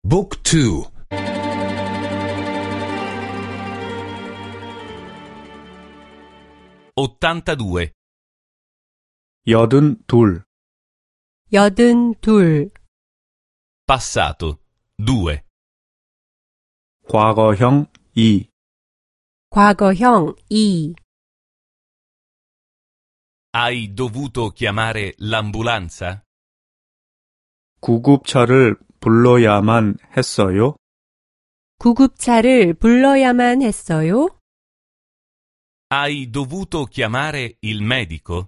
Book 2. 82. 82. 82. Passato 2. 과거형 2. 과거형 2. Hai dovuto chiamare l'ambulanza? 구급차를 불러야만 했어요? 구급차를 불러야만 했어요? Hai dovuto chiamare il medico?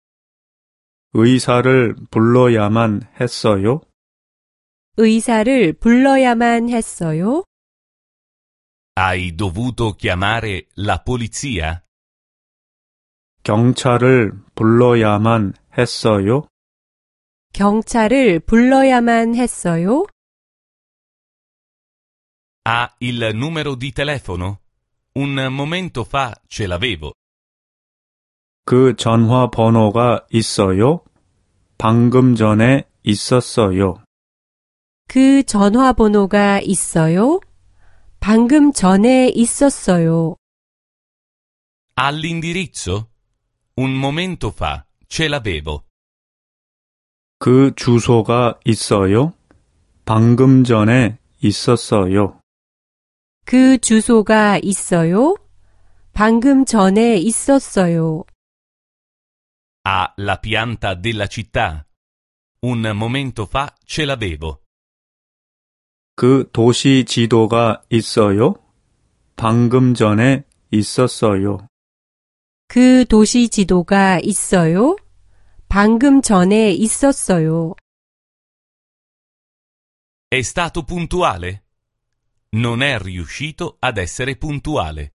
의사를 불러야만 했어요? 의사를 불러야만 했어요? Hai dovuto chiamare la polizia? 경찰을 불러야만 했어요? 경찰을 불러야만 했어요? Ha il numero di telefono? Un momento fa ce l'avevo. 그 전화번호가 있어요? 방금 전에 있었어요. 그 전화번호가 있어요? 방금 전에 있었어요. All'indirizzo? Un momento fa ce l'avevo. 그 주소가 있어요? 방금 전에 있었어요. 그 주소가 있어요? 방금 전에 있었어요. Ha la pianta della città? Un momento fa ce l'avevo. 그 도시 지도가 있어요? 방금 전에 있었어요. 그 도시 지도가 있어요? 방금 전에 있었어요. È stato puntuale? Non è riuscito ad essere puntuale.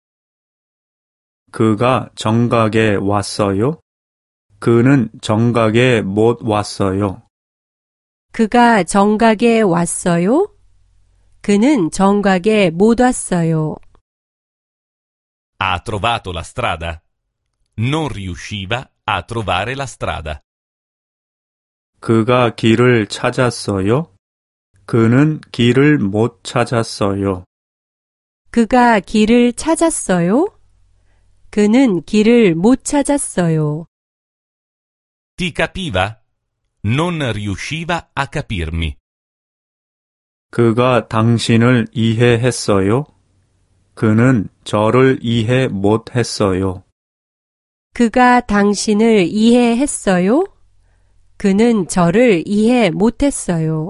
그가 정각에 왔어요? 그는 정각에 못 왔어요. 그가 정각에 왔어요? 그는 정각에 못 왔어요. Ha trovato la strada? Non riusciva a trovare la strada. 그가 길을 찾았어요? 그는 길을 못 찾았어요. 그가 길을 찾았어요? 그는 길을 못 찾았어요. Ti capiva? Non riusciva a capirmi. 그가 당신을 이해했어요? 그는 저를 이해 못했어요. 그가 당신을 이해했어요? 그는 저를 이해 못했어요.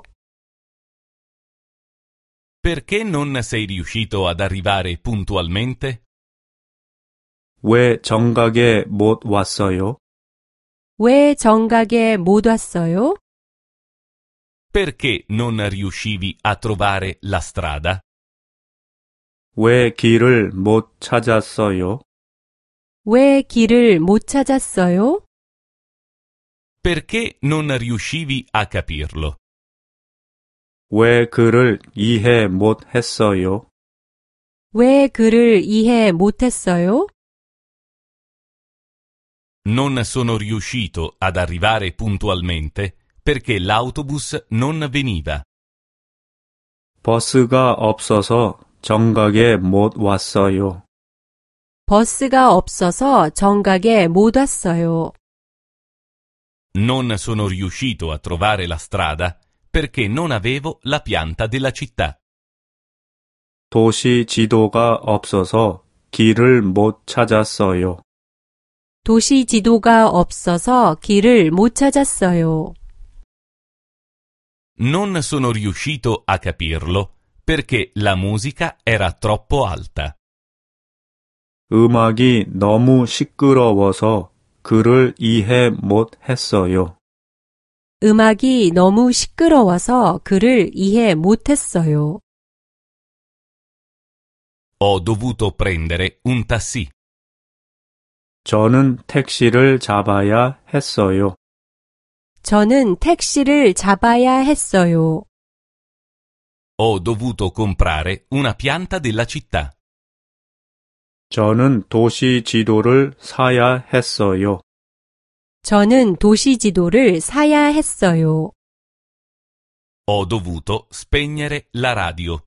Perché non sei riuscito ad arrivare puntualmente? 왜 정각에 못 왔어요? 왜 정각에 못 왔어요? Perché non riuscivi a trovare la strada? 왜 길을 못 찾았어요? 왜 길을 못 찾았어요? Perché non riuscivi a capirlo? 왜 그를 이해 못했어요? 왜 그를 이해 못했어요? Non sono riuscito ad arrivare puntualmente perché l'autobus non veniva. 버스가 없어서 정각에 못 왔어요. 버스가 없어서 정각에 못 왔어요. Non sono riuscito a trovare la strada perché non avevo la pianta della città. 도시 지도가 없어서 길을 못 찾았어요. 도시 지도가 없어서 길을 못 찾았어요. Non sono riuscito a capirlo perché la musica era troppo alta. 음악이 너무 시끄러워서 그를 이해 못했어요. 음악이 너무 시끄러워서 그를 이해 못했어요. Ho dovuto prendere un taxi. 저는 택시를 잡아야 했어요. 저는 택시를 잡아야 했어요. Ho dovuto comprare una pianta della città. 저는 도시 지도를 사야 했어요. 저는 도시 지도를 사야 했어요. Ho dovuto spegnere la radio.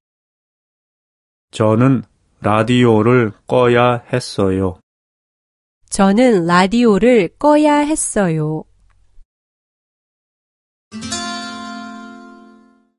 저는 라디오를 꺼야 했어요. 저는 라디오를 꺼야 했어요.